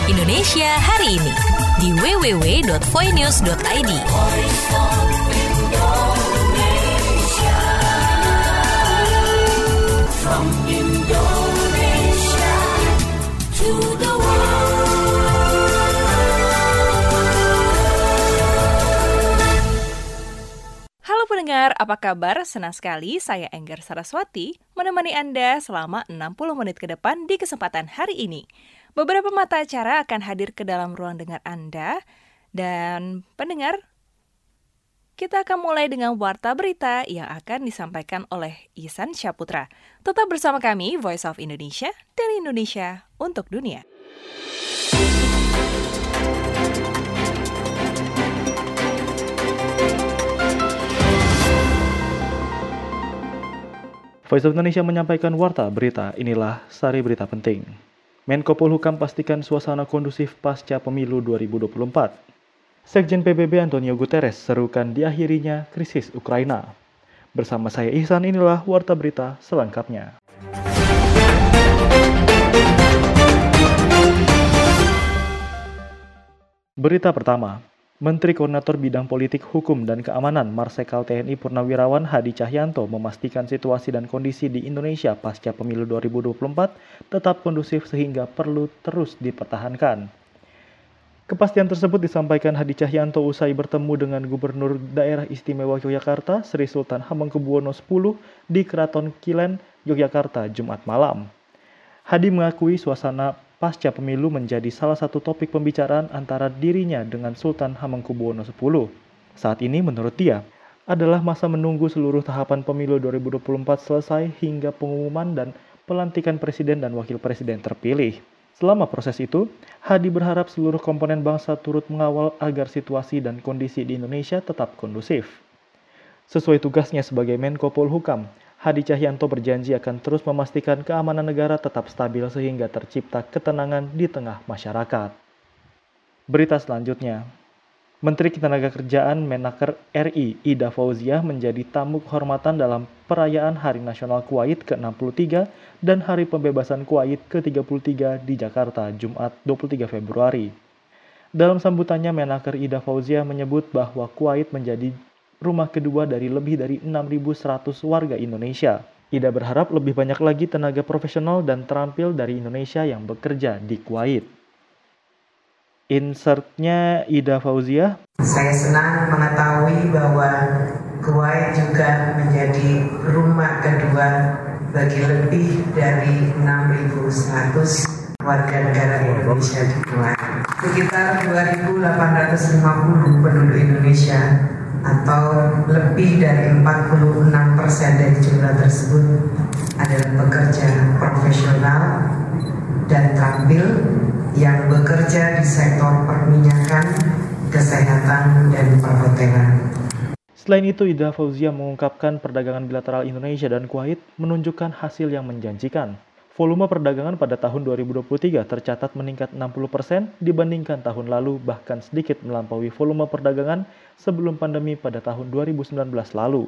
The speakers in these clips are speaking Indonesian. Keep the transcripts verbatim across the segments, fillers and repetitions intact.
Indonesia hari ini di w w w dot voinews dot i d. From Indonesia to the Halo pendengar, apa kabar? Senang sekali saya Enggar Saraswati menemani Anda selama enam puluh menit ke depan di kesempatan hari ini. Beberapa mata acara akan hadir ke dalam ruang dengar Anda. Dan pendengar, kita akan mulai dengan warta berita yang akan disampaikan oleh Ihsan Syaputra. Tetap bersama kami, Voice of Indonesia, dari Indonesia untuk dunia. Voice of Indonesia menyampaikan warta berita, inilah sari berita penting. Menko Polhukam pastikan suasana kondusif pasca pemilu dua ribu dua puluh empat. Sekjen P B B Antonio Guterres serukan diakhirinya krisis Ukraina. Bersama saya Ihsan, inilah warta berita selengkapnya. Berita pertama. Menteri Koordinator Bidang Politik, Hukum, dan Keamanan Marsikal T N I Purnawirawan Hadi Cahyanto memastikan situasi dan kondisi di Indonesia pasca pemilu dua ribu dua puluh empat tetap kondusif sehingga perlu terus dipertahankan. Kepastian tersebut disampaikan Hadi Cahyanto usai bertemu dengan Gubernur Daerah Istimewa Yogyakarta Sri Sultan Hamengkubuwono X di Keraton Kilen, Yogyakarta, Jumat malam. Hadi mengakui suasana pasca pemilu menjadi salah satu topik pembicaraan antara dirinya dengan Sultan Hamengkubuwono X. Saat ini menurut dia, adalah masa menunggu seluruh tahapan pemilu dua ribu dua puluh empat selesai hingga pengumuman dan pelantikan presiden dan wakil presiden terpilih. Selama proses itu, Hadi berharap seluruh komponen bangsa turut mengawal agar situasi dan kondisi di Indonesia tetap kondusif. Sesuai tugasnya sebagai Menko Polhukam, Hadi Cahyanto berjanji akan terus memastikan keamanan negara tetap stabil sehingga tercipta ketenangan di tengah masyarakat. Berita selanjutnya, Menteri Ketenagakerjaan Menaker R I Ida Fauziah menjadi tamu kehormatan dalam perayaan Hari Nasional Kuwait ke enam puluh tiga dan Hari Pembebasan Kuwait ke tiga puluh tiga di Jakarta, Jumat dua puluh tiga Februari. Dalam sambutannya, Menaker Ida Fauziah menyebut bahwa Kuwait menjadi rumah kedua dari lebih dari enam ribu seratus warga Indonesia. Ida berharap lebih banyak lagi tenaga profesional dan terampil dari Indonesia yang bekerja di Kuwait. Insertnya Ida Fauziah. Saya senang mengetahui bahwa Kuwait juga menjadi rumah kedua bagi lebih dari enam ribu seratus warga negara Indonesia di Kuwait. Sekitar dua ribu delapan ratus lima puluh penduduk Indonesia atau lebih dari empat puluh enam persen dari jumlah tersebut adalah pekerja profesional dan terampil yang bekerja di sektor perminyakan, kesehatan, dan perhotelan. Selain itu, Ida Fauziah mengungkapkan perdagangan bilateral Indonesia dan Kuwait menunjukkan hasil yang menjanjikan. Volume perdagangan pada tahun dua ribu dua puluh tiga tercatat meningkat enam puluh persen dibandingkan tahun lalu, bahkan sedikit melampaui volume perdagangan sebelum pandemi pada tahun dua ribu sembilan belas lalu.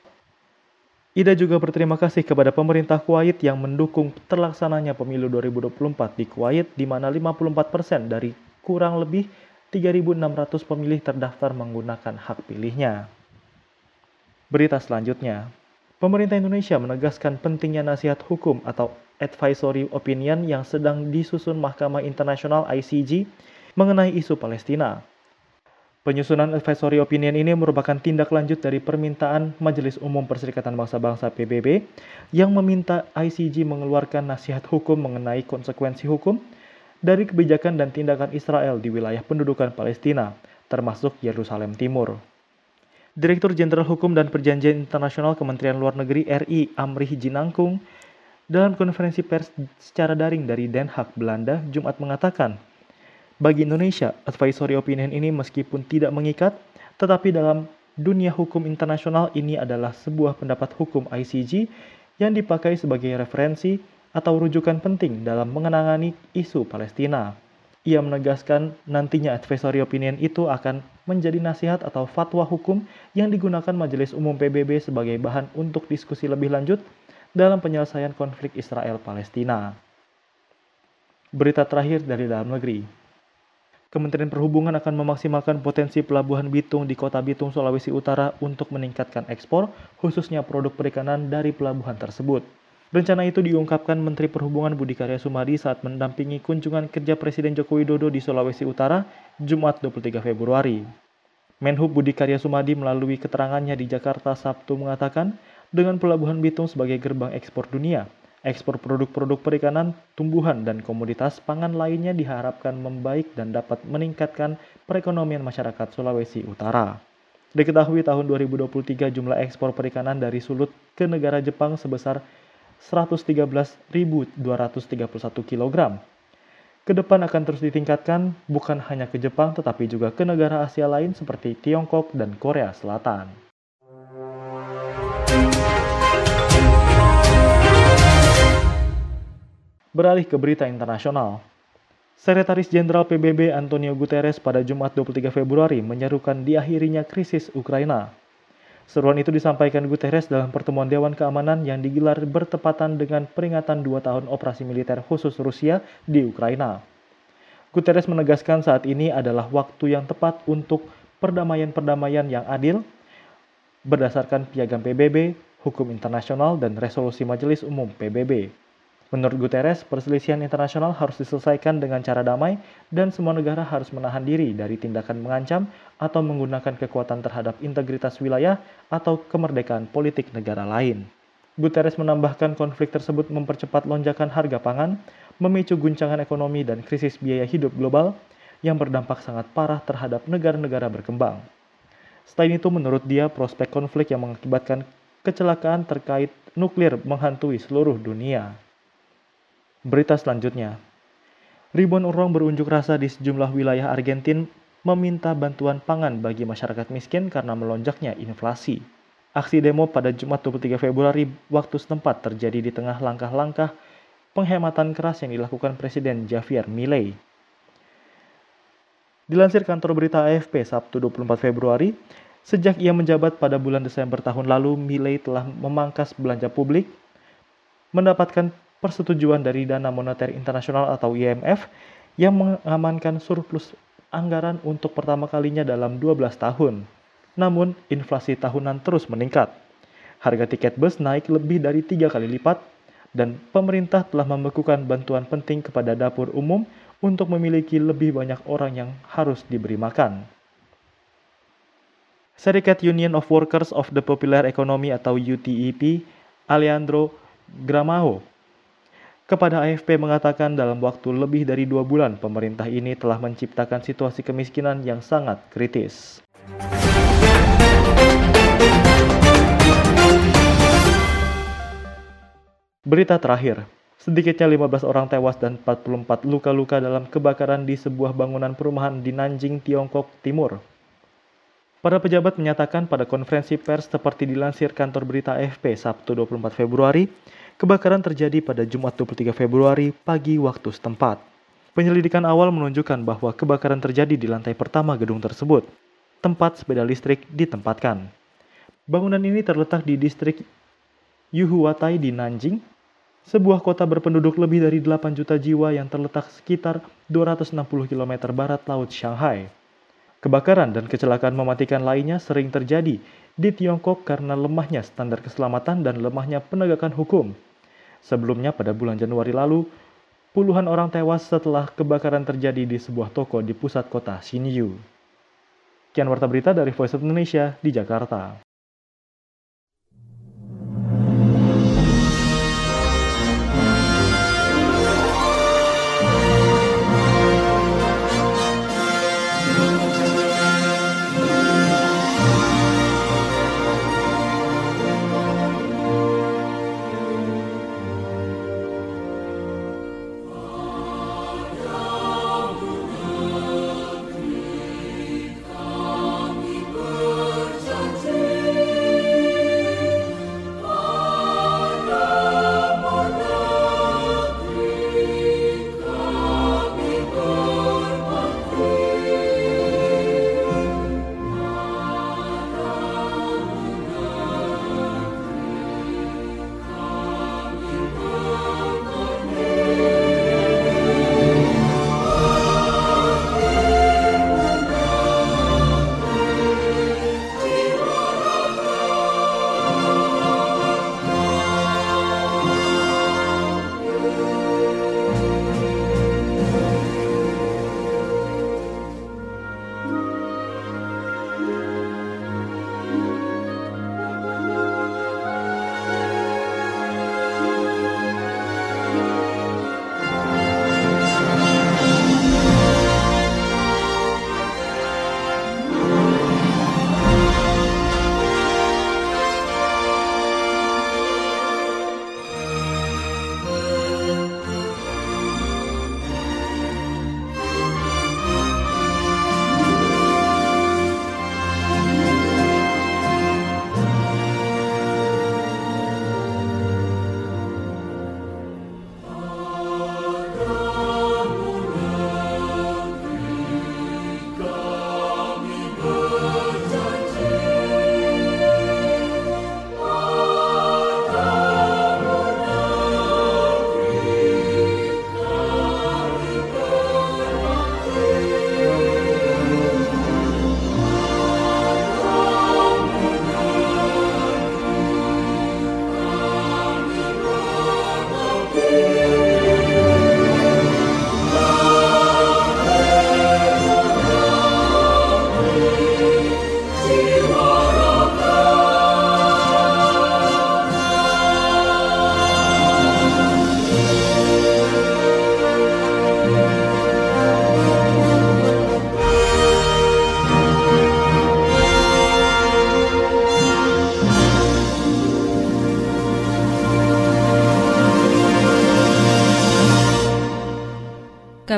Ida juga berterima kasih kepada pemerintah Kuwait yang mendukung terlaksananya pemilu dua ribu dua puluh empat di Kuwait, di mana lima puluh empat persen dari kurang lebih tiga ribu enam ratus pemilih terdaftar menggunakan hak pilihnya. Berita selanjutnya, pemerintah Indonesia menegaskan pentingnya nasihat hukum atau advisory opinion yang sedang disusun Mahkamah Internasional I C J mengenai isu Palestina. Penyusunan advisory opinion ini merupakan tindak lanjut dari permintaan Majelis Umum Perserikatan Bangsa-Bangsa P B B yang meminta I C J mengeluarkan nasihat hukum mengenai konsekuensi hukum dari kebijakan dan tindakan Israel di wilayah pendudukan Palestina, termasuk Yerusalem Timur. Direktur Jenderal Hukum dan Perjanjian Internasional Kementerian Luar Negeri R I Amrih Jinangkung dalam konferensi pers secara daring dari Den Haag, Belanda, Jumat mengatakan, bagi Indonesia, advisory opinion ini meskipun tidak mengikat, tetapi dalam dunia hukum internasional ini adalah sebuah pendapat hukum I C J yang dipakai sebagai referensi atau rujukan penting dalam mengenangani isu Palestina. Ia menegaskan nantinya advisory opinion itu akan menjadi nasihat atau fatwa hukum yang digunakan Majelis Umum P B B sebagai bahan untuk diskusi lebih lanjut dalam penyelesaian konflik Israel-Palestina. Berita terakhir dari dalam negeri. Kementerian Perhubungan akan memaksimalkan potensi pelabuhan Bitung di Kota Bitung, Sulawesi Utara untuk meningkatkan ekspor, khususnya produk perikanan dari pelabuhan tersebut. Rencana itu diungkapkan Menteri Perhubungan Budi Karya Sumadi saat mendampingi kunjungan kerja Presiden Joko Widodo di Sulawesi Utara, Jumat dua puluh tiga Februari. Menhub Budi Karya Sumadi melalui keterangannya di Jakarta Sabtu mengatakan, dengan pelabuhan Bitung sebagai gerbang ekspor dunia, ekspor produk-produk perikanan, tumbuhan, dan komoditas pangan lainnya diharapkan membaik dan dapat meningkatkan perekonomian masyarakat Sulawesi Utara. Diketahui tahun dua ribu dua puluh tiga jumlah ekspor perikanan dari Sulut ke negara Jepang sebesar seratus tiga belas ribu dua ratus tiga puluh satu kilogram. Kedepan akan terus ditingkatkan bukan hanya ke Jepang tetapi juga ke negara Asia lain seperti Tiongkok dan Korea Selatan. Beralih ke berita internasional. Sekretaris Jenderal P B B Antonio Guterres pada Jumat dua puluh tiga Februari menyerukan diakhirinya krisis Ukraina. Seruan itu disampaikan Guterres dalam pertemuan Dewan Keamanan yang digelar bertepatan dengan peringatan dua tahun operasi militer khusus Rusia di Ukraina. Guterres menegaskan saat ini adalah waktu yang tepat untuk perdamaian-perdamaian yang adil berdasarkan piagam P B B, hukum internasional, dan resolusi Majelis Umum P B B. Menurut Guterres, perselisihan internasional harus diselesaikan dengan cara damai dan semua negara harus menahan diri dari tindakan mengancam atau menggunakan kekuatan terhadap integritas wilayah atau kemerdekaan politik negara lain. Guterres menambahkan konflik tersebut mempercepat lonjakan harga pangan, memicu guncangan ekonomi dan krisis biaya hidup global yang berdampak sangat parah terhadap negara-negara berkembang. Selain itu, menurut dia, prospek konflik yang mengakibatkan kecelakaan terkait nuklir menghantui seluruh dunia. Berita selanjutnya, ribuan orang berunjuk rasa di sejumlah wilayah Argentina meminta bantuan pangan bagi masyarakat miskin karena melonjaknya inflasi. Aksi demo pada Jumat dua puluh tiga Februari waktu setempat terjadi di tengah langkah-langkah penghematan keras yang dilakukan Presiden Javier Milei. Dilansir kantor berita A F P Sabtu dua puluh empat Februari, sejak ia menjabat pada bulan Desember tahun lalu, Milei telah memangkas belanja publik, mendapatkan persetujuan dari Dana Moneter Internasional atau I M F yang mengamankan surplus anggaran untuk pertama kalinya dalam dua belas tahun. Namun, inflasi tahunan terus meningkat. Harga tiket bus naik lebih dari tiga kali lipat, dan pemerintah telah membekukan bantuan penting kepada dapur umum untuk memiliki lebih banyak orang yang harus diberi makan. Serikat Union of Workers of the Popular Economy atau U T E P, Alejandro Gramajo, kepada A F P mengatakan dalam waktu lebih dari dua bulan, pemerintah ini telah menciptakan situasi kemiskinan yang sangat kritis. Berita terakhir, sedikitnya lima belas orang tewas dan empat puluh empat luka-luka dalam kebakaran di sebuah bangunan perumahan di Nanjing, Tiongkok Timur. Para pejabat menyatakan pada konferensi pers seperti dilansir kantor berita A F P Sabtu dua puluh empat Februari, kebakaran terjadi pada Jumat dua puluh tiga Februari pagi waktu setempat. Penyelidikan awal menunjukkan bahwa kebakaran terjadi di lantai pertama gedung tersebut, tempat sepeda listrik ditempatkan. Bangunan ini terletak di distrik Yuhuwatai di Nanjing, sebuah kota berpenduduk lebih dari delapan juta jiwa yang terletak sekitar dua ratus enam puluh kilometer barat laut Shanghai. Kebakaran dan kecelakaan mematikan lainnya sering terjadi di Tiongkok karena lemahnya standar keselamatan dan lemahnya penegakan hukum. Sebelumnya pada bulan Januari lalu, puluhan orang tewas setelah kebakaran terjadi di sebuah toko di pusat kota Xinyu. Sekian warta berita dari Voice of Indonesia di Jakarta.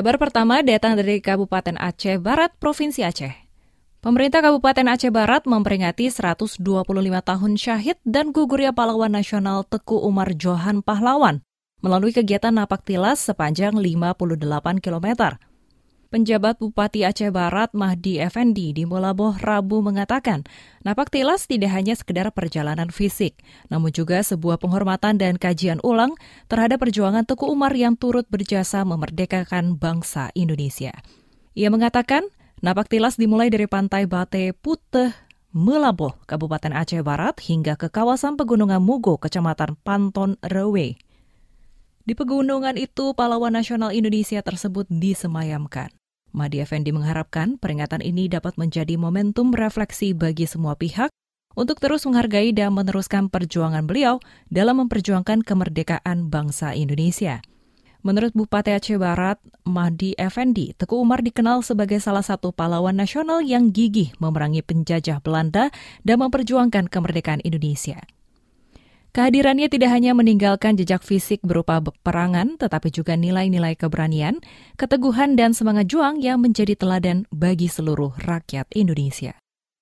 Kabar pertama datang dari Kabupaten Aceh Barat, Provinsi Aceh. Pemerintah Kabupaten Aceh Barat memperingati seratus dua puluh lima tahun syahid dan gugurnya pahlawan nasional Teku Umar Johan Pahlawan melalui kegiatan napak tilas sepanjang lima puluh delapan kilometer. Penjabat Bupati Aceh Barat Mahdi Effendi di Molaboh Rabu mengatakan, napak tilas tidak hanya sekedar perjalanan fisik, namun juga sebuah penghormatan dan kajian ulang terhadap perjuangan Teku Umar yang turut berjasa memerdekakan bangsa Indonesia. Ia mengatakan, napak tilas dimulai dari pantai Bate Puteh, Melaboh, Kabupaten Aceh Barat hingga ke kawasan Pegunungan Mugo, Kecamatan Panton Rewe. Di pegunungan itu, pahlawan nasional Indonesia tersebut disemayamkan. Mahdi Effendi mengharapkan peringatan ini dapat menjadi momentum refleksi bagi semua pihak untuk terus menghargai dan meneruskan perjuangan beliau dalam memperjuangkan kemerdekaan bangsa Indonesia. Menurut Bupati Aceh Barat, Mahdi Effendi, Teku Umar dikenal sebagai salah satu pahlawan nasional yang gigih memerangi penjajah Belanda dan memperjuangkan kemerdekaan Indonesia. Kehadirannya tidak hanya meninggalkan jejak fisik berupa peperangan, tetapi juga nilai-nilai keberanian, keteguhan, dan semangat juang yang menjadi teladan bagi seluruh rakyat Indonesia.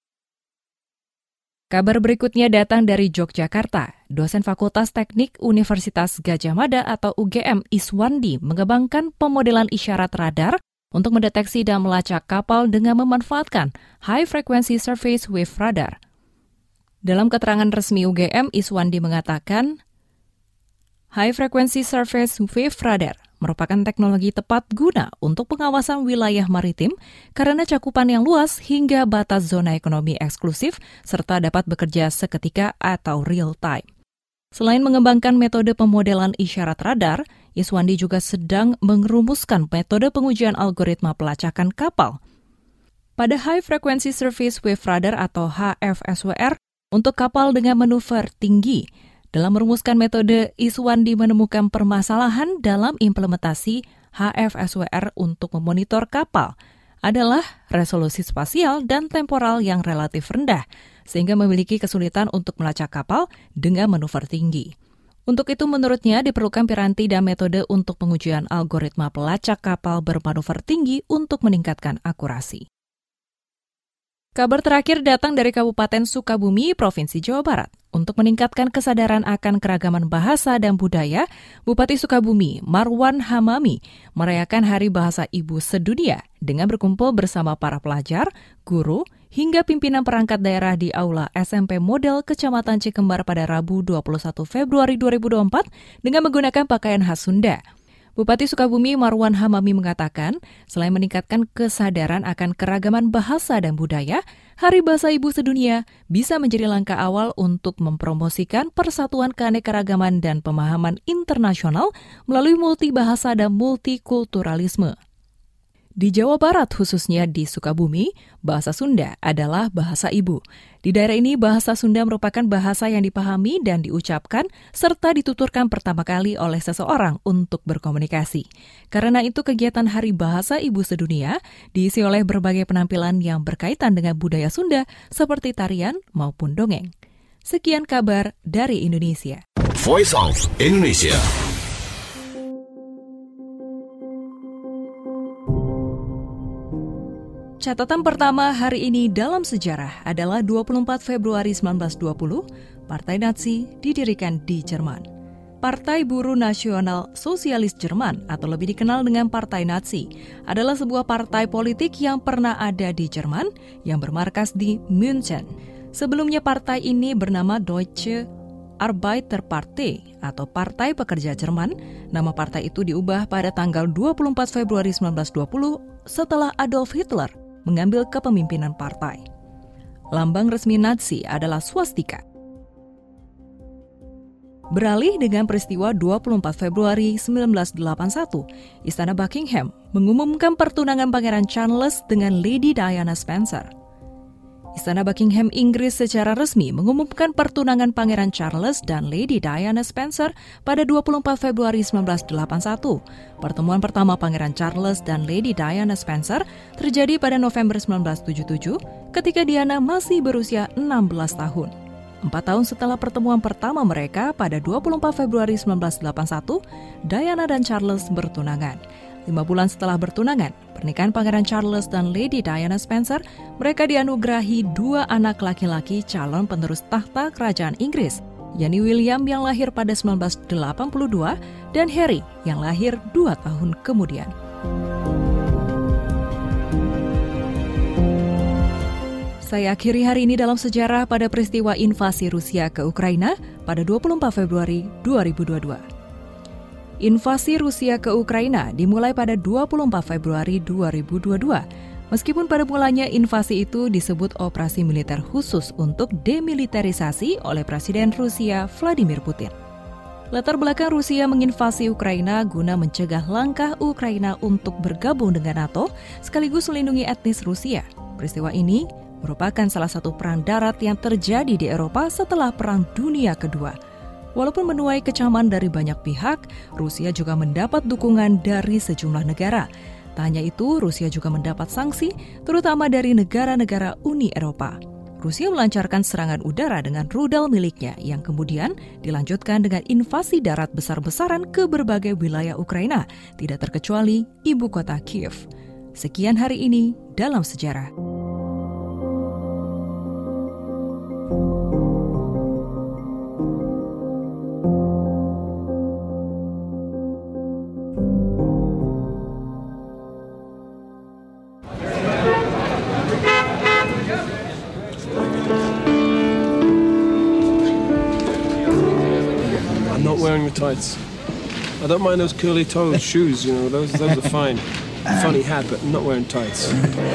Kabar berikutnya datang dari Yogyakarta. Dosen Fakultas Teknik Universitas Gadjah Mada atau U G M Iswandi mengembangkan pemodelan isyarat radar untuk mendeteksi dan melacak kapal dengan memanfaatkan High Frequency Surface Wave Radar. Dalam keterangan resmi U G M, Iswandi mengatakan, High Frequency Surface Wave Radar merupakan teknologi tepat guna untuk pengawasan wilayah maritim karena cakupan yang luas hingga batas zona ekonomi eksklusif serta dapat bekerja seketika atau real time. Selain mengembangkan metode pemodelan isyarat radar, Iswandi juga sedang merumuskan metode pengujian algoritma pelacakan kapal. Pada High Frequency Surface Wave Radar atau H F S W R, untuk kapal dengan manuver tinggi, dalam merumuskan metode, Iswandi menemukan permasalahan dalam implementasi H F S W R untuk memonitor kapal adalah resolusi spasial dan temporal yang relatif rendah, sehingga memiliki kesulitan untuk melacak kapal dengan manuver tinggi. Untuk itu menurutnya diperlukan piranti dan metode untuk pengujian algoritma pelacak kapal bermanuver tinggi untuk meningkatkan akurasi. Kabar terakhir datang dari Kabupaten Sukabumi, Provinsi Jawa Barat. Untuk meningkatkan kesadaran akan keragaman bahasa dan budaya, Bupati Sukabumi, Marwan Hamami, merayakan Hari Bahasa Ibu Sedunia dengan berkumpul bersama para pelajar, guru, hingga pimpinan perangkat daerah di Aula S M P Model Kecamatan Cikembar pada Rabu dua puluh satu Februari dua ribu dua puluh empat dengan menggunakan pakaian khas Sunda. Bupati Sukabumi Marwan Hamami mengatakan, selain meningkatkan kesadaran akan keragaman bahasa dan budaya, Hari Bahasa Ibu Sedunia bisa menjadi langkah awal untuk mempromosikan persatuan keanekaragaman dan pemahaman internasional melalui multibahasa dan multikulturalisme. Di Jawa Barat, khususnya di Sukabumi, bahasa Sunda adalah bahasa ibu. Di daerah ini, bahasa Sunda merupakan bahasa yang dipahami dan diucapkan serta dituturkan pertama kali oleh seseorang untuk berkomunikasi. Karena itu, kegiatan Hari Bahasa Ibu Sedunia diisi oleh berbagai penampilan yang berkaitan dengan budaya Sunda seperti tarian maupun dongeng. Sekian kabar dari Indonesia. Voice of Indonesia. Catatan pertama hari ini dalam sejarah adalah dua puluh empat Februari seribu sembilan ratus dua puluh, Partai Nazi didirikan di Jerman. Partai Buruh Nasional Sosialis Jerman atau lebih dikenal dengan Partai Nazi adalah sebuah partai politik yang pernah ada di Jerman yang bermarkas di München. Sebelumnya partai ini bernama Deutsche Arbeiterpartei atau Partai Pekerja Jerman. Nama partai itu diubah pada tanggal dua puluh empat Februari seribu sembilan ratus dua puluh setelah Adolf Hitler mengambil kepemimpinan partai. Lambang resmi Nazi adalah swastika. Beralih dengan peristiwa dua puluh empat Februari seribu sembilan ratus delapan puluh satu, Istana Buckingham mengumumkan pertunangan Pangeran Charles dengan Lady Diana Spencer. Istana Buckingham Inggris secara resmi mengumumkan pertunangan Pangeran Charles dan Lady Diana Spencer pada dua puluh empat Februari seribu sembilan ratus delapan puluh satu. Pertemuan pertama Pangeran Charles dan Lady Diana Spencer terjadi pada November seribu sembilan ratus tujuh puluh tujuh ketika Diana masih berusia enam belas tahun. Empat tahun setelah pertemuan pertama mereka pada dua puluh empat Februari seribu sembilan ratus delapan puluh satu, Diana dan Charles bertunangan. Lima bulan setelah bertunangan, pernikahan Pangeran Charles dan Lady Diana Spencer, mereka dianugerahi dua anak laki-laki calon penerus tahta kerajaan Inggris, yakni William yang lahir pada seribu sembilan ratus delapan puluh dua dan Harry yang lahir dua tahun kemudian. Saya akhiri hari ini dalam sejarah pada peristiwa invasi Rusia ke Ukraina pada dua puluh empat Februari dua ribu dua puluh dua. Invasi Rusia ke Ukraina dimulai pada dua puluh empat Februari dua ribu dua puluh dua. Meskipun pada mulanya invasi itu disebut operasi militer khusus untuk demilitarisasi oleh Presiden Rusia Vladimir Putin. Latar belakang Rusia menginvasi Ukraina guna mencegah langkah Ukraina untuk bergabung dengan NATO sekaligus melindungi etnis Rusia. Peristiwa ini merupakan salah satu perang darat yang terjadi di Eropa setelah Perang Dunia Kedua. Walaupun menuai kecaman dari banyak pihak, Rusia juga mendapat dukungan dari sejumlah negara. Tak hanya itu, Rusia juga mendapat sanksi, terutama dari negara-negara Uni Eropa. Rusia melancarkan serangan udara dengan rudal miliknya yang kemudian dilanjutkan dengan invasi darat besar-besaran ke berbagai wilayah Ukraina, tidak terkecuali ibu kota Kiev. Sekian hari ini dalam sejarah. I'm not wearing the tights. I don't mind those curly toes shoes, you know, those those are fine. Funny hat, but I'm not wearing tights.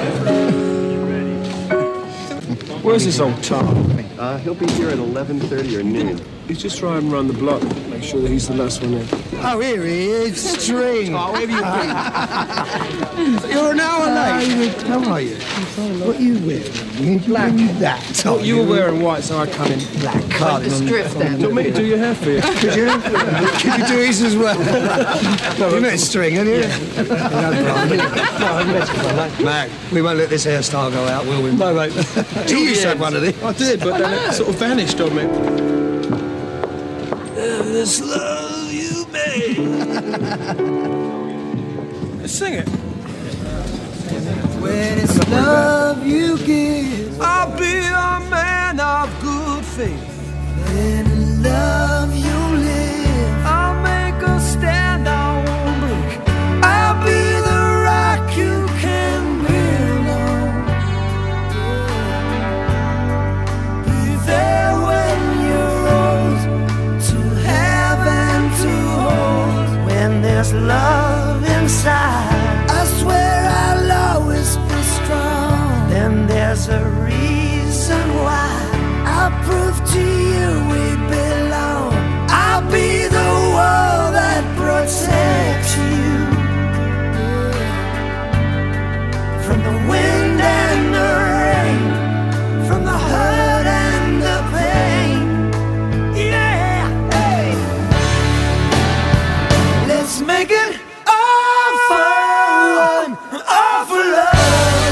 Where's this old Tom? Uh, he'll be here at eleven thirty or noon. He's just driving around the block. Make sure that he's the last one in. Oh, here he is, String. Oh, where have you been? You're an hour late. How are you? What are you wearing? Black. That. Oh, you were wearing white, so I come in black. Cardinal. Do you want me to do your hair for you? Could you? Could you do his as well? You met String, haven't you? Mac, we won't let this hairstyle go out, will we? No, mate. You used to have one of these. I did, but then it sort of vanished on me. This love you made. Let's sing it. When it's love you give, I'll be a man of good faith. When in love you live, I'll make a stand, I won't break. I'll be the rock you can build on. Be there when you're old, to have and to hold. When there's love inside, I swear I'll always be strong. Then there's a reason why I'll prove to you we belong. I'll be the wall that protects you from the wind and the rain, from the hurt and the pain. Yeah, hey. Let's make it all fun, all for love.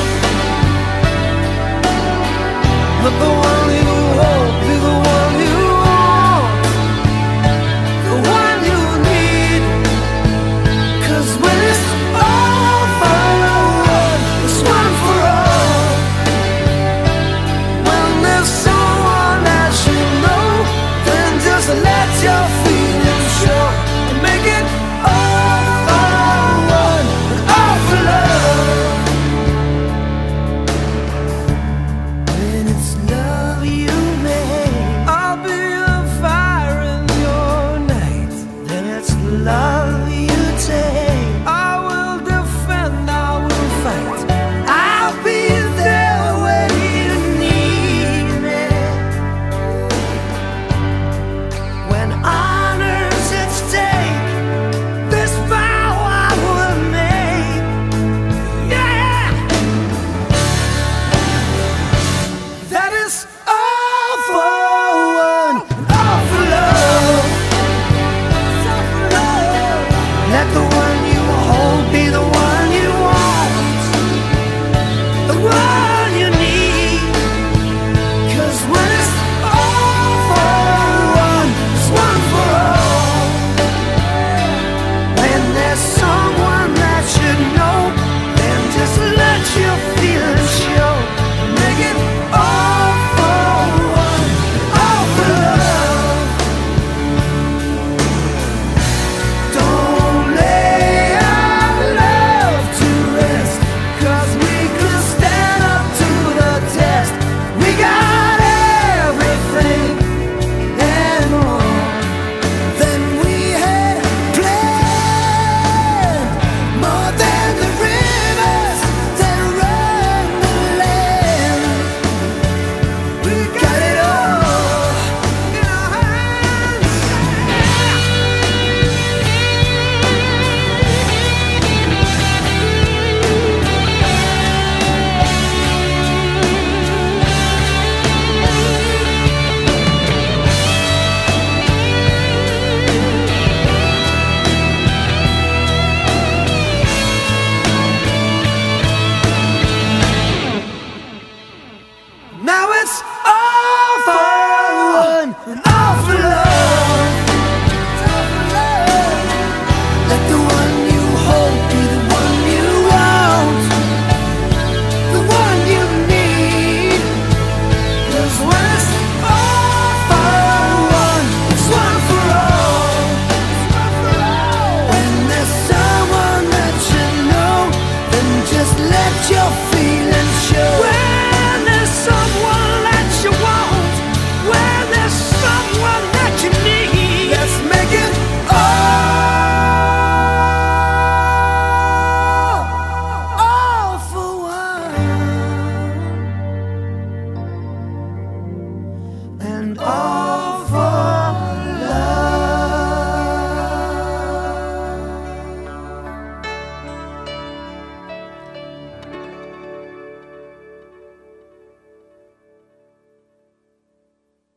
Let the one you hold be the one you want, the one you need. 'Cause when it's all for one, it's one for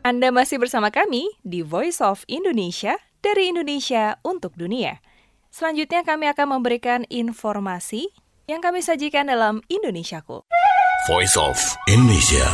Anda masih bersama kami di Voice of Indonesia, dari Indonesia untuk dunia. Selanjutnya kami akan memberikan informasi yang kami sajikan dalam Indonesiaku. Voice of Indonesia.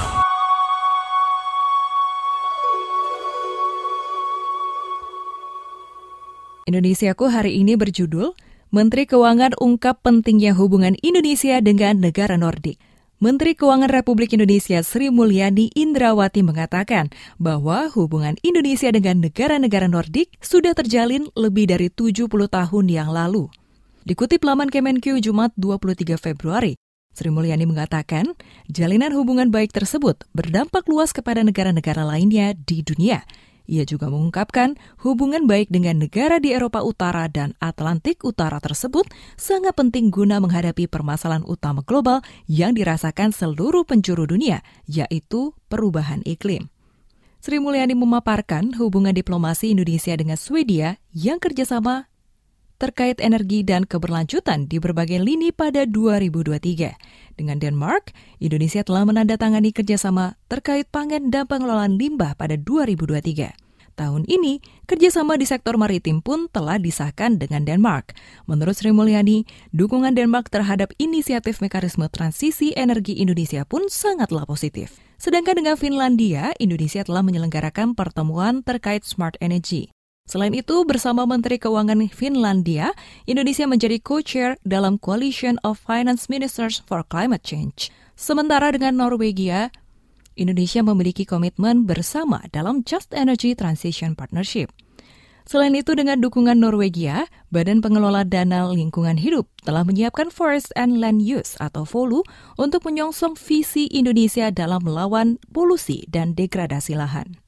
Indonesiaku hari ini berjudul Menteri Keuangan ungkap pentingnya hubungan Indonesia dengan negara Nordik. Menteri Keuangan Republik Indonesia Sri Mulyani Indrawati mengatakan bahwa hubungan Indonesia dengan negara-negara Nordik sudah terjalin lebih dari tujuh puluh tahun yang lalu. Dikutip laman Kemenkeu Jumat dua puluh tiga Februari, Sri Mulyani mengatakan jalinan hubungan baik tersebut berdampak luas kepada negara-negara lainnya di dunia. Ia juga mengungkapkan hubungan baik dengan negara di Eropa Utara dan Atlantik Utara tersebut sangat penting guna menghadapi permasalahan utama global yang dirasakan seluruh penjuru dunia, yaitu perubahan iklim. Sri Mulyani memaparkan hubungan diplomasi Indonesia dengan Swedia yang kerjasama terkait energi dan keberlanjutan di berbagai lini pada dua ribu dua puluh tiga. Dengan Denmark, Indonesia telah menandatangani kerjasama terkait pangan dan pengelolaan limbah pada dua ribu dua puluh tiga. Tahun ini, kerjasama di sektor maritim pun telah disahkan dengan Denmark. Menurut Sri Mulyani, dukungan Denmark terhadap inisiatif mekanisme transisi energi Indonesia pun sangatlah positif. Sedangkan dengan Finlandia, Indonesia telah menyelenggarakan pertemuan terkait smart energy. Selain itu, bersama Menteri Keuangan Finlandia, Indonesia menjadi co-chair dalam Coalition of Finance Ministers for Climate Change. Sementara dengan Norwegia, Indonesia memiliki komitmen bersama dalam Just Energy Transition Partnership. Selain itu, dengan dukungan Norwegia, Badan Pengelola Dana Lingkungan Hidup telah menyiapkan Forest and Land Use atau VOLU untuk menyongsong visi Indonesia dalam melawan polusi dan degradasi lahan.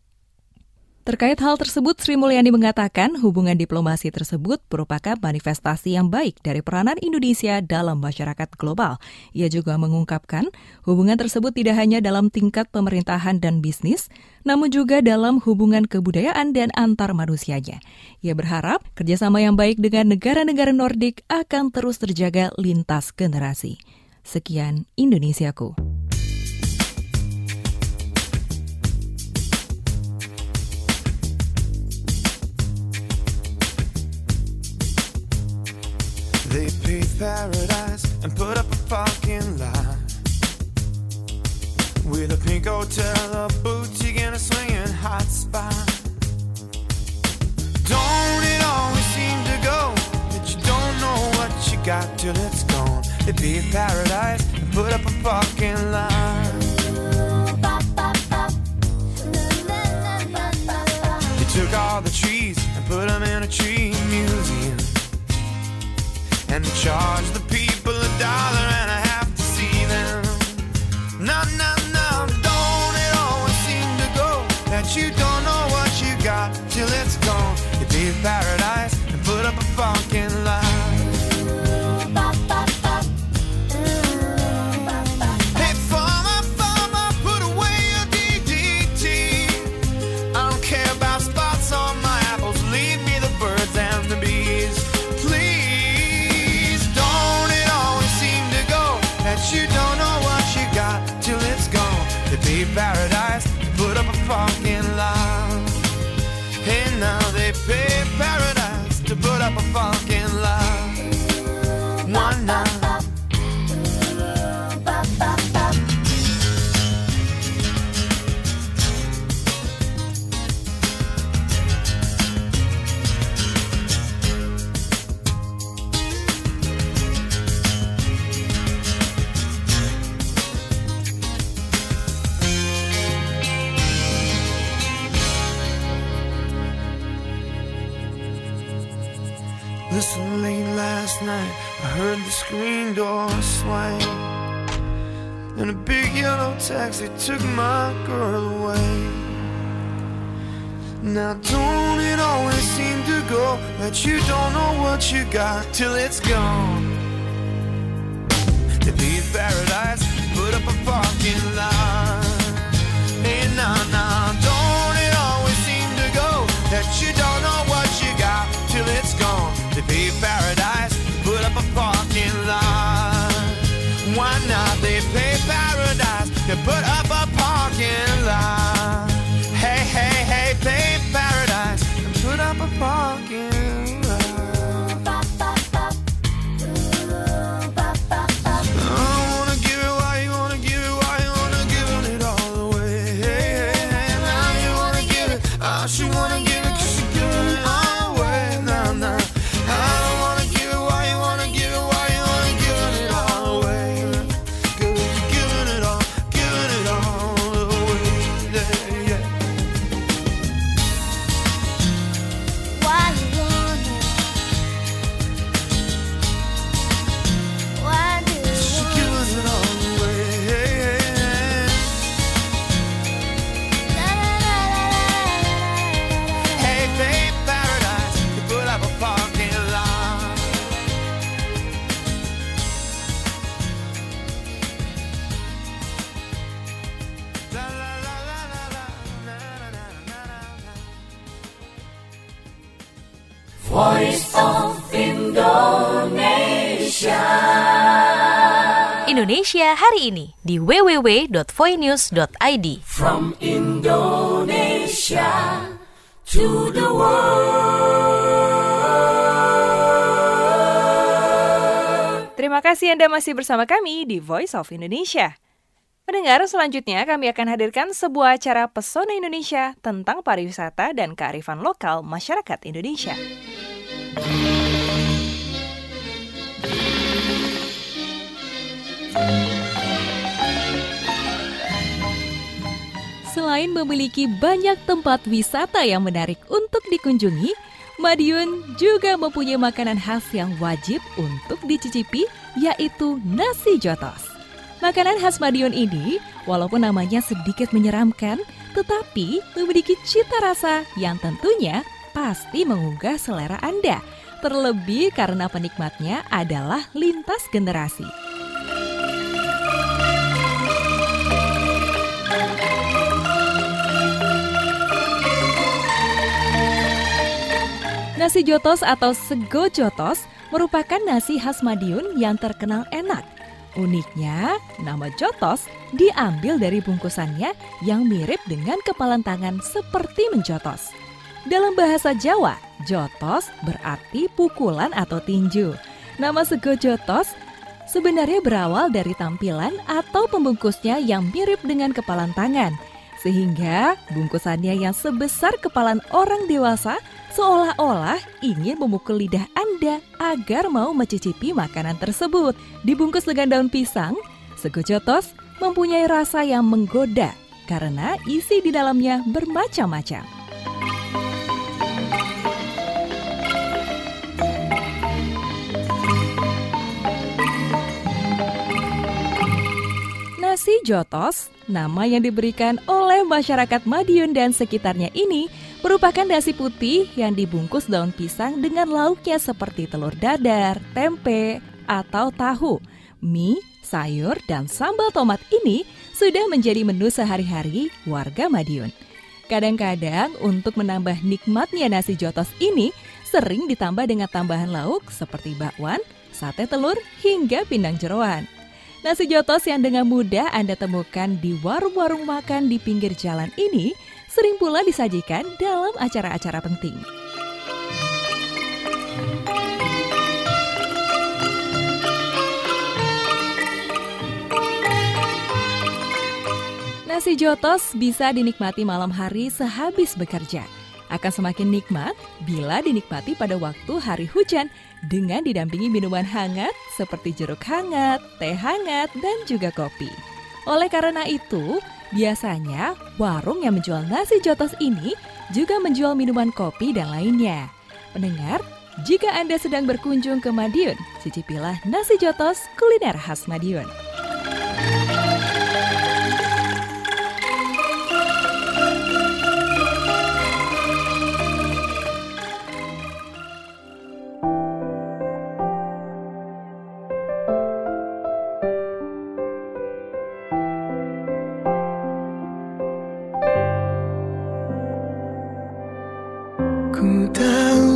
Terkait hal tersebut, Sri Mulyani mengatakan hubungan diplomasi tersebut merupakan manifestasi yang baik dari peranan Indonesia dalam masyarakat global. Ia juga mengungkapkan hubungan tersebut tidak hanya dalam tingkat pemerintahan dan bisnis, namun juga dalam hubungan kebudayaan dan antar manusianya. Ia berharap kerjasama yang baik dengan negara-negara Nordik akan terus terjaga lintas generasi. Sekian Indonesiaku. They paved paradise and put up a parking lot with a pink hotel, a boutique, and a swinging hot spot. Don't it always seem to go that you don't know what you got till it's gone? They paved paradise and put up a parking lot. They took all the trees and put them in a tree museum. And they charge the people a dollar and a half to see them. No, no, no, don't it always seem to go that you don't know what you got till it's gone. You paved paradise and put up a parking lot. Hey, farmer, farmer, put away your D D T. I don't care about spots on my apples, leave me the birds and the bees. You don't know what you got till it's gone. They paved paradise, put up a parking lot. Hey, now they paved paradise to put up a parking lot. One night. Listen, late last night I heard the screen door swing, and a big yellow taxi took my girl away. Now don't it always seem to go that you don't know what you got till it's gone? They paved paradise, put up a parking lot. Hey, nah, nah, don't it always seem to go that you don't know what you got till it's gone? They paved paradise, put up a parking lot. Why not? They paved paradise, they put up a parking lot. parking lot. I wanna give it why you wanna give it why you wanna give it all away. Now you wanna give it, I she wanna give it 'cause she giving it all away. Nah, nah. I don't wanna give it why you wanna give it why you wanna give it all away. Girl, you giving it all, giving it all away. Yeah, yeah. Why you want it? Why do you She want giving it all away. La, la, la, la, la, la, la. Hey, babe, paradise, you put up a parking lot. La, la, la, la, la, la, na, na, na, na, na. Indonesia hari ini di w w w dot voinews dot i d. From Indonesia to the world. Terima kasih Anda masih bersama kami di Voice of Indonesia. Pendengar, selanjutnya kami akan hadirkan sebuah acara Pesona Indonesia tentang pariwisata dan kearifan lokal masyarakat Indonesia. Selain memiliki banyak tempat wisata yang menarik untuk dikunjungi, Madiun juga mempunyai makanan khas yang wajib untuk dicicipi, yaitu nasi jotos. Makanan khas Madiun ini, walaupun namanya sedikit menyeramkan, tetapi memiliki cita rasa yang tentunya pasti menggugah selera Anda. Terlebih karena penikmatnya adalah lintas generasi. Nasi jotos atau sego jotos merupakan nasi khas Madiun yang terkenal enak. Uniknya, nama jotos diambil dari bungkusannya yang mirip dengan kepalan tangan seperti menjotos. Dalam bahasa Jawa, jotos berarti pukulan atau tinju. Nama sego jotos sebenarnya berawal dari tampilan atau pembungkusnya yang mirip dengan kepalan tangan. Sehingga bungkusannya yang sebesar kepalan orang dewasa seolah-olah ingin memukul lidah Anda agar mau mencicipi makanan tersebut. Dibungkus dengan daun pisang, sego jotos mempunyai rasa yang menggoda karena isi di dalamnya bermacam-macam. Nasi jotos, nama yang diberikan oleh masyarakat Madiun dan sekitarnya ini, merupakan nasi putih yang dibungkus daun pisang dengan lauknya seperti telur dadar, tempe, atau tahu. Mie, sayur, dan sambal tomat ini sudah menjadi menu sehari-hari warga Madiun. Kadang-kadang untuk menambah nikmatnya nasi jotos ini, sering ditambah dengan tambahan lauk seperti bakwan, sate telur, hingga pindang jeroan. Nasi jotos yang dengan mudah Anda temukan di warung-warung makan di pinggir jalan ini sering pula disajikan dalam acara-acara penting. Nasi jotos bisa dinikmati malam hari sehabis bekerja. Akan semakin nikmat bila dinikmati pada waktu hari hujan dengan didampingi minuman hangat seperti jeruk hangat, teh hangat, dan juga kopi. Oleh karena itu, biasanya warung yang menjual nasi jotos ini juga menjual minuman kopi dan lainnya. Pendengar, jika Anda sedang berkunjung ke Madiun, cicipilah nasi jotos kuliner khas Madiun. Ku tahu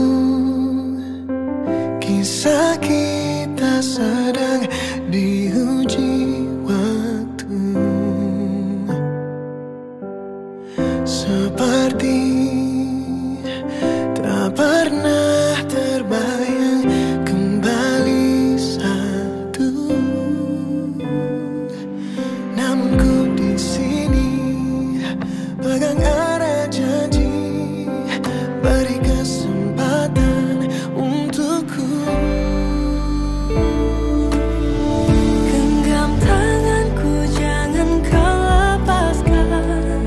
kisah kita sedang diuji waktu, seperti tak Namun ku di sini pegang erat janji, beri kesempatan untukku. Genggam tanganku, jangan kau lepaskan.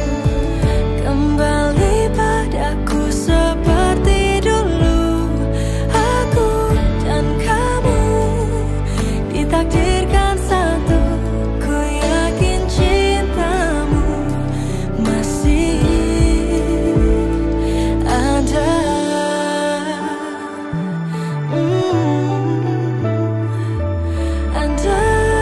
Kembali padaku seperti dulu. Aku dan kamu ditakdirkan satu. Ku yakin cintamu masih ada. Mm, ada.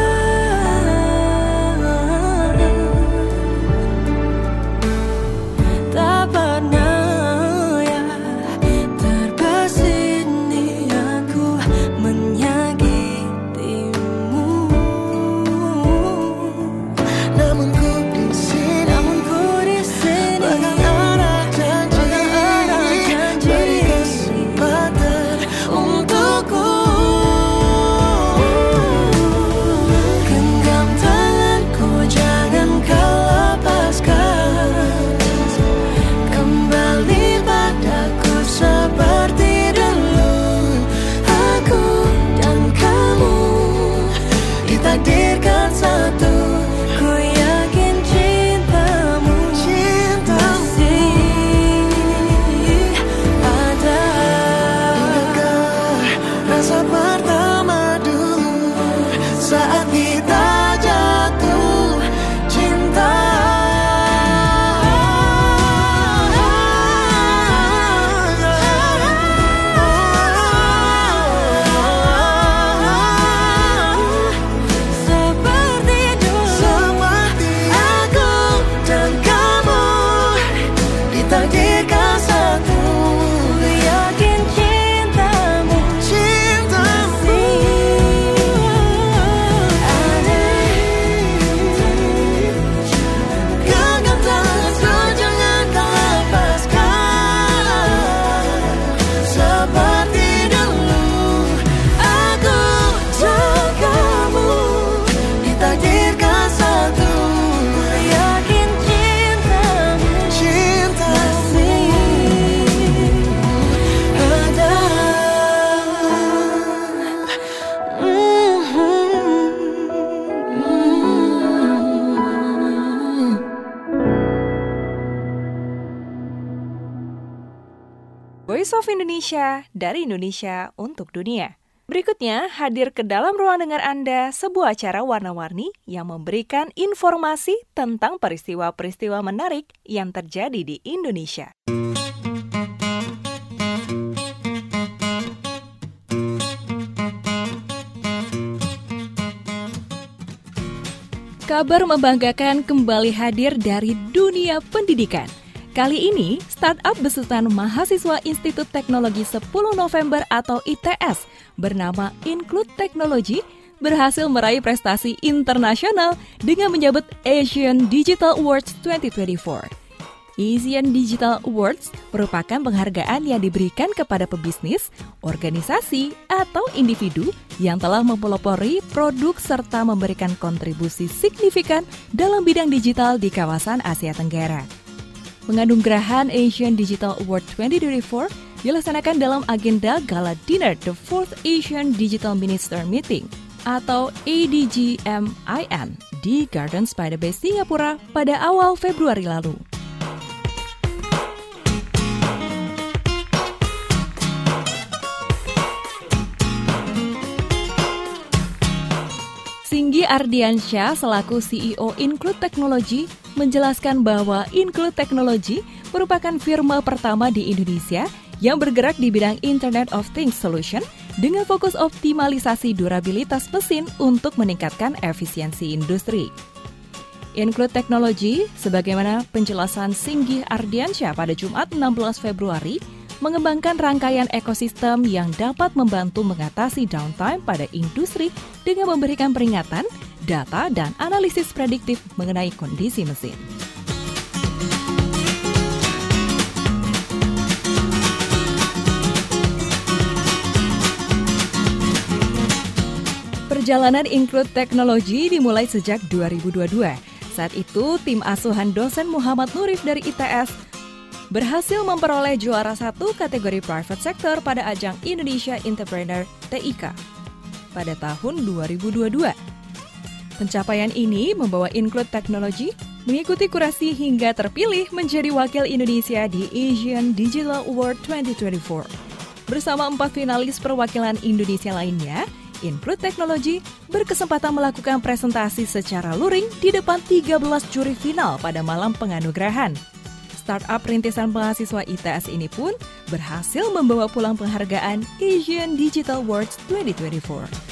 Tak pernah ya terbesit niatku menyakitimu. Namun ku di sini, namun ku di sini pegang erat janji, beri kesempatan untukku. Genggam tanganku, jangan kau lepaskan. Kembali padaku seperti dulu. Aku dan kamu ditakdirkan satu. Ku yakin cintamu masih ada. Ingatkah rasa pertama dulu saat kita jatuh cinta? Seperti dulu, seperti aku dan kamu ditakdirkan satu. Ku yakin cintamu, cintamu ada. Genggam tanganku, jangan kau lepaskan. Seperti dulu, aku dan kamu ditakdirkan satu. Ku yakin cintamu, cintamu ada. Voice of Indonesia, dari Indonesia untuk dunia. Berikutnya, hadir ke dalam ruang dengar Anda sebuah acara warna-warni yang memberikan informasi tentang peristiwa-peristiwa menarik yang terjadi di Indonesia. Kabar membanggakan kembali hadir dari dunia pendidikan. Kali ini, startup besutan mahasiswa Institut Teknologi sepuluh November atau I T S bernama Include Technology berhasil meraih prestasi internasional dengan menyambut Asian Digital Awards dua ribu dua puluh empat. Asian Digital Awards merupakan penghargaan yang diberikan kepada pebisnis, organisasi, atau individu yang telah mempelopori produk serta memberikan kontribusi signifikan dalam bidang digital di kawasan Asia Tenggara. Penganugerahan Asian Digital Award dua ribu dua puluh empat dilaksanakan dalam agenda Gala Dinner The Fourth Asian Digital Minister Meeting atau A D G M I N di Gardens by the Bay, Singapura pada awal Februari lalu. Singgi Ardiansyah selaku C E O Include Technology menjelaskan bahwa Include Technology merupakan firma pertama di Indonesia yang bergerak di bidang Internet of Things Solution dengan fokus optimalisasi durabilitas mesin untuk meningkatkan efisiensi industri. Include Technology, sebagaimana penjelasan Singgi Ardiansyah pada Jumat enam belas Februari, mengembangkan rangkaian ekosistem yang dapat membantu mengatasi downtime pada industri dengan memberikan peringatan, data, dan analisis prediktif mengenai kondisi mesin. Perjalanan Include Technology dimulai sejak dua ribu dua puluh dua. Saat itu, tim asuhan dosen Muhammad Nurif dari I T S berhasil memperoleh juara satu kategori private sector pada ajang Indonesia Entrepreneur T I K pada tahun dua ribu dua puluh dua. Pencapaian ini membawa Include Technology mengikuti kurasi hingga terpilih menjadi wakil Indonesia di Asian Digital Award dua ribu dua puluh empat. Bersama empat finalis perwakilan Indonesia lainnya, Include Technology berkesempatan melakukan presentasi secara luring di depan tiga belas juri final pada malam penganugerahan. Startup rintisan mahasiswa I T S ini pun berhasil membawa pulang penghargaan Asian Digital Awards dua ribu dua puluh empat.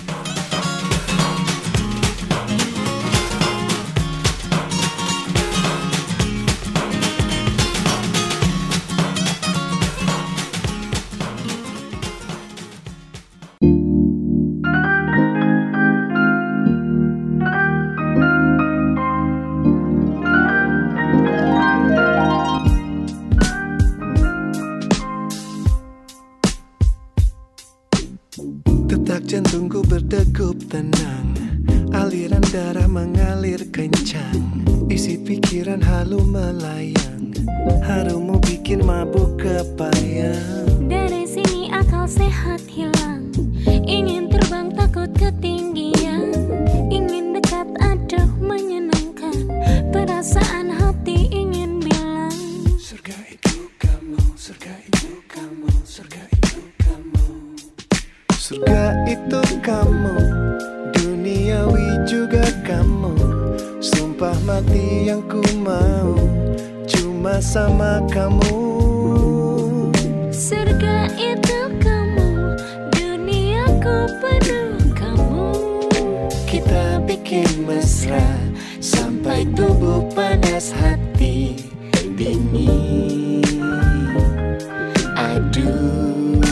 Detak jantungku berdegup tenang, aliran darah mengalir kencang, isi pikiran halu melayang, harummu bikin mabuk kepayang. Dari sini akal sehat hilang, ingin terbang takut ketinggian, ingin dekat aduh menyenangkan, perasaan hati ingin bilang, surga itu kamu, surga itu kamu, surga itu kamu. Surga itu kamu, duniawi juga kamu, sumpah mati yang ku mau, cuma sama kamu. surga itu kamu, duniaku penuh kamu. Kita bikin mesra, sampai tubuh panas hati dingin. Aduh,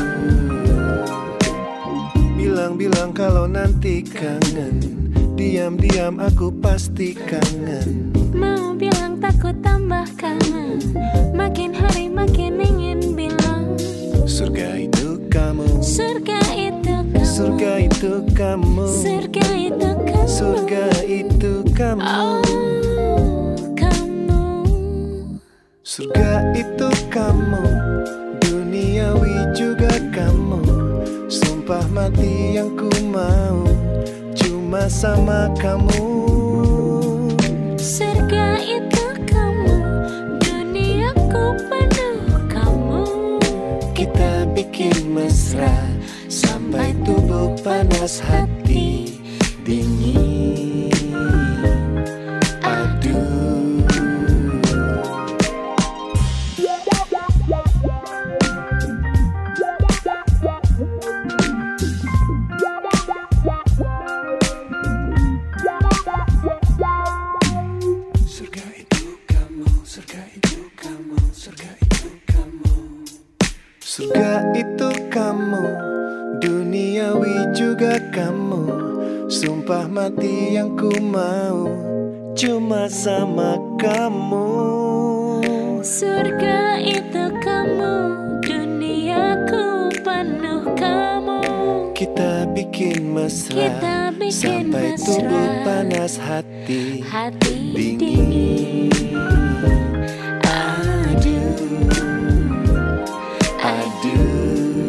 bilang-bilang kalau nanti kangen, diam-diam aku pasti kangen. Mau bilang takut tambah kangen, makin hari makin ingin bilang, surga itu kamu, surga itu kamu, surga itu kamu, surga itu kamu, surga itu kamu. Oh, kamu. Surga itu kamu, duniawi juga kamu, sumpah mati yang ku mau, cuma sama kamu. Surga itu kamu, duniaku penuh kamu. Kita bikin mesra, sampai tubuh panas hati dingin. Aduh, surga itu kamu, surga itu kamu, surga itu kamu. Surga itu kamu, duniawi juga kamu, sumpah mati yang ku mau, cuma sama kamu. Surga itu kamu, duniaku penuh kamu. Kita bikin mesra, Kita bikin sampai mesra, tubuh panas hati hati dingin. dingin. Aduh, aduh,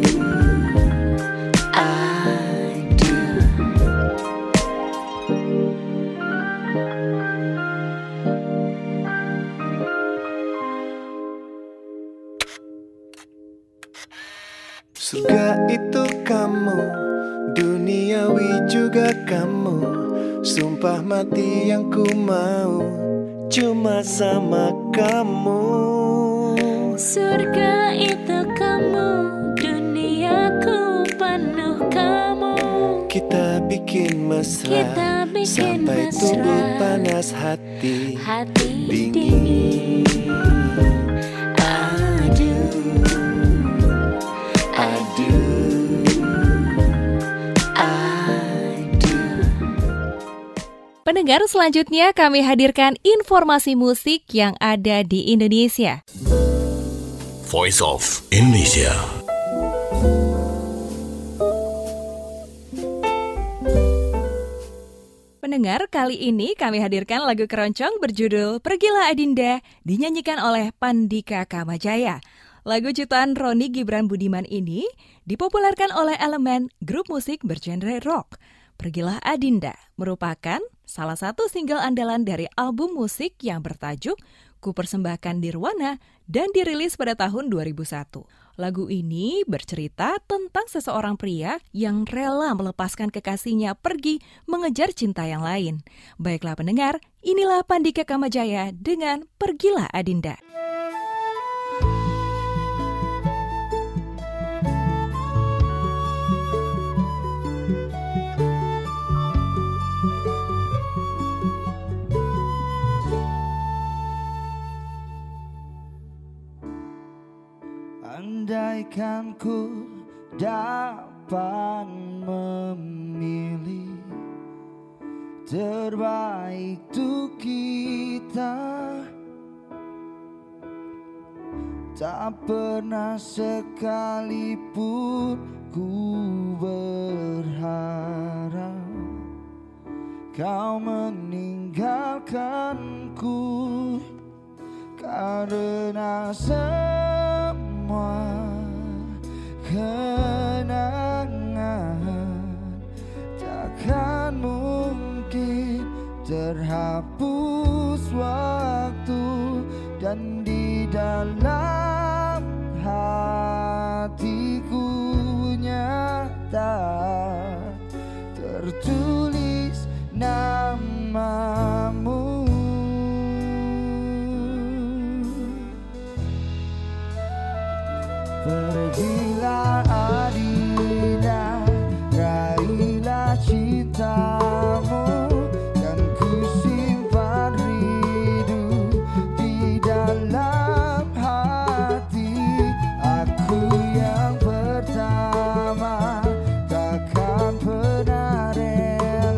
aduh. Surga itu kamu, duniawi juga kamu, sumpah mati yang ku mau, cuma sama kamu. Surga itu kamu, duniaku penuh kamu. Kita bikin mesra, Kita bikin sampai mesra, tubuh panas hati hati dingin. dingin. Aduh, aduh, aduh. Pendengar, selanjutnya kami hadirkan informasi musik yang ada di Indonesia. Voice of Indonesia. Pendengar, kali ini kami hadirkan lagu keroncong berjudul Pergilah Adinda, dinyanyikan oleh Pandika Kamajaya. Lagu ciptaan Roni Gibran Budiman ini dipopulerkan oleh Elemen, grup musik bergenre rock. Pergilah Adinda merupakan salah satu single andalan dari album musik yang bertajuk Ku Persembahkan Nirwana dan dirilis pada tahun dua ribu satu. Lagu ini bercerita tentang seseorang pria yang rela melepaskan kekasihnya pergi mengejar cinta yang lain. Baiklah pendengar, inilah Pandika Kamajaya dengan Pergilah Adinda. Andaikan ku dapat memilih terbaik untuk kita, tak pernah sekalipun ku berharap kau meninggalkanku, karena semua kenangan takkan mungkin terhapus waktu, dan di dalam hatiku nyata tertulis namamu. Pergilah Adinda, raihlah cintamu, dan ku simpan rindu di dalam hati. Aku yang pertama takkan pernah rela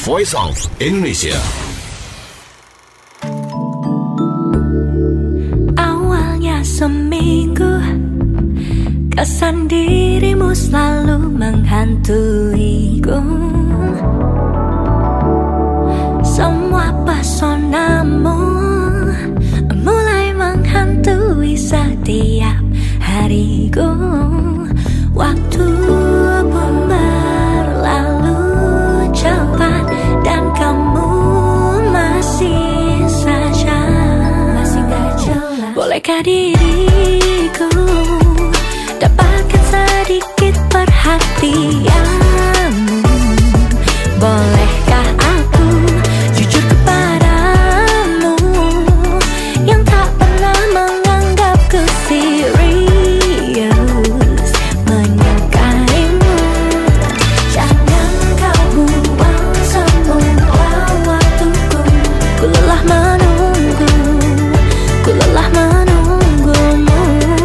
Voice of Indonesia. Awalnya seminggu, kesan dirimu selalu menghantuiku. Semua pesonamu mulai menghantui setiap hariku. Waktu pun berlalu cepat dan kamu masih saja masih gak jelas. Bolehkah diriku dapatkan sedikit perhatianmu? Bolehkah aku jujur kepadamu yang tak pernah menganggapku serius menyukaimu? Jangan kau buang semua waktuku, ku lelah menunggu, ku lelah menunggumu.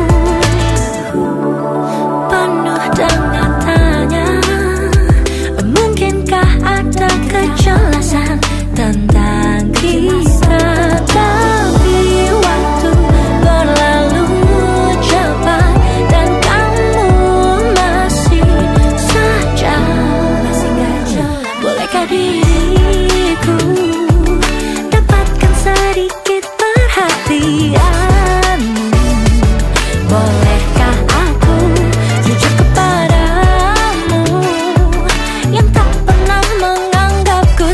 Penuh dengan tanya, mungkinkah ada kejelasan tentang kita? Tapi waktu berlalu cepat dan kamu masih saja masih gak jelas. Bolehkah diriku dapatkan sedikit perhatianmu? Bolehkah aku jujur kepadamu yang tak pernah menganggapku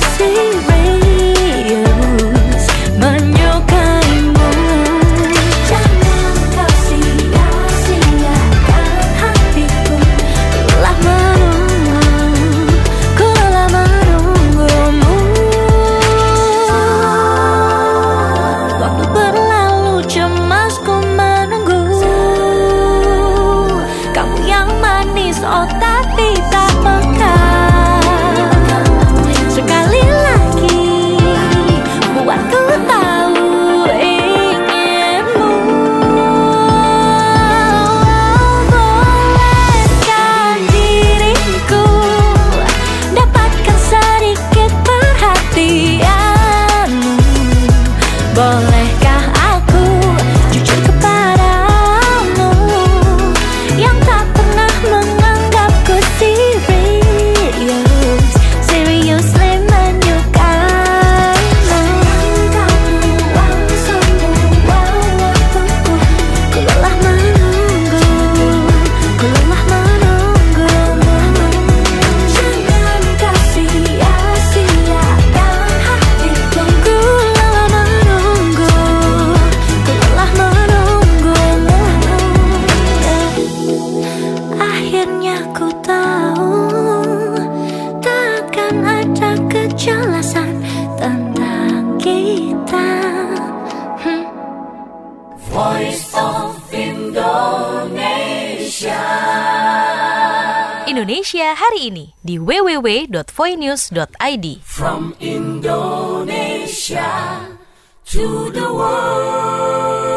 serius menyukaimu? Jangan kau sia-siakan hatiku, ku lelah menunggu, ku lelah menunggumu. Waktu berlalu cemas ku menunggu kamu yang manis, oh tapi tak peka. Sekali lagi buatku tahu inginmu. Bolehkah diriku dapatkan sedikit perhatianmu? Bolehkah aku jujur kepadamu yang tak pernah menganggapku serius, seriously menyukaimu? Kau buang semua waktuku, ku lelah menunggu, ku lelah menunggumu. Jangan kau sia-siakan hatiku, ku lelah menunggu, ku lelah menunggumu. Akhirnya ku tahu takkan ada kejelasan tentang kita. Hmm. Voice of Indonesia. Indonesia hari ini di w w w dot voinews dot i d. From Indonesia to the world.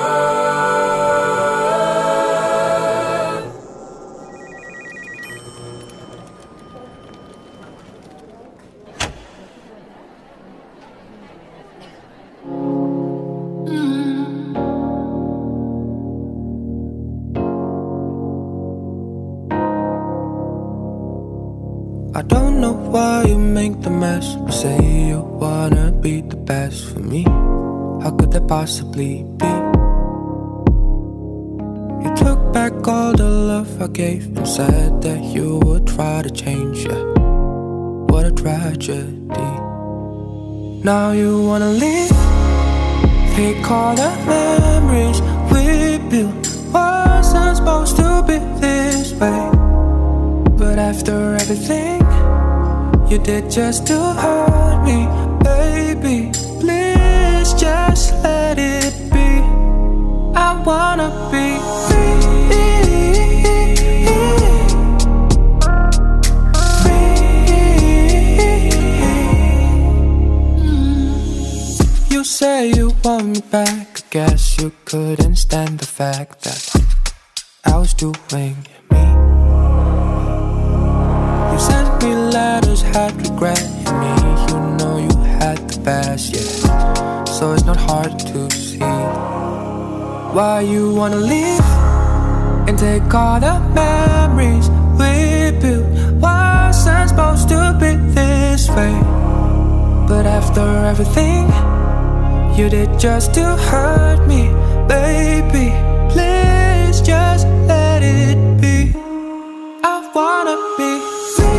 I don't know why you make the mess, but say you wanna be the best for me. How could that possibly be? You took back all the love I gave and said that you would try to change, yeah. What a tragedy. Now you wanna leave. Take all the memories we built. Wasn't supposed to be this way, but after everything you did just to hurt me, baby, please just let it be. I wanna be free, free. You say you want me back, I guess you couldn't stand the fact that I was doing me. You sent me letters, had regret in me. past, yeah. So it's not hard to see why you wanna leave and take all the memories we built. Wasn't supposed to be this way, but after everything you did just to hurt me, baby, please just let it be. I wanna be free.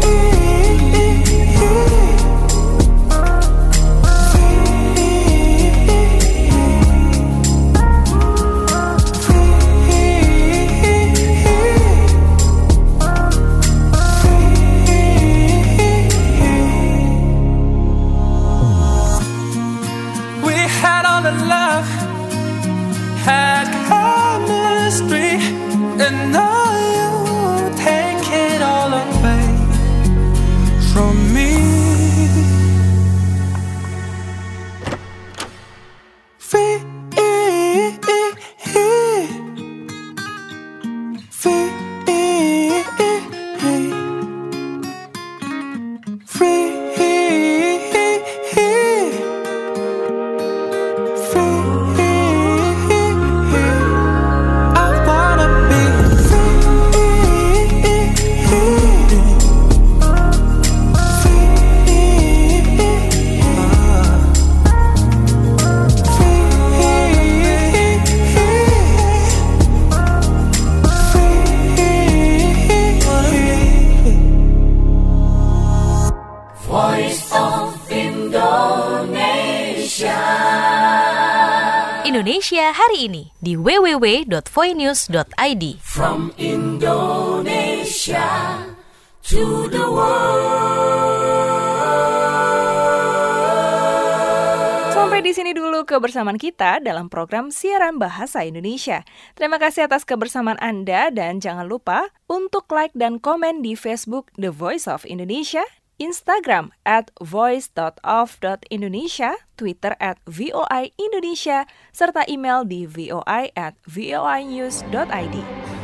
Had chemistry, and now you take it all away from me. Free, free, Indonesia hari ini di w w w dot voinews dot i d. From Indonesia to the world. Sampai di sini dulu kebersamaan kita dalam program siaran bahasa Indonesia. Terima kasih atas kebersamaan Anda dan jangan lupa untuk like dan komen di Facebook The Voice of Indonesia, Instagram at voice dot of dot indonesia, Twitter at V O I Indonesia, serta email di voi at voinews dot i d.